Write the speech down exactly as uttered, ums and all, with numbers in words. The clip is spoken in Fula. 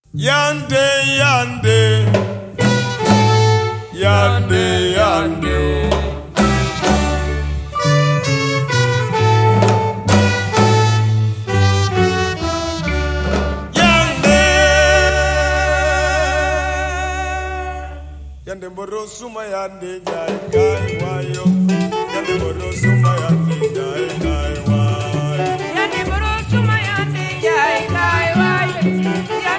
Yande, yande, yande, yande. Yande, yande mboro suma yande jai kai wayo.